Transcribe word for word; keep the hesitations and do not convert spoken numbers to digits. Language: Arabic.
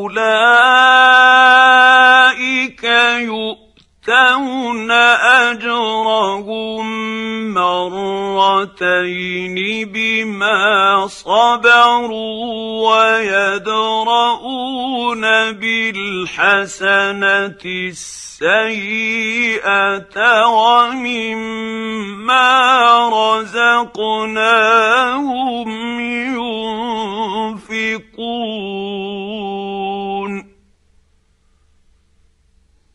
فاولئك يؤتون اجرهم مرتين بما صبروا ويدرءون بالحسنه السيئه ومما رزقناهم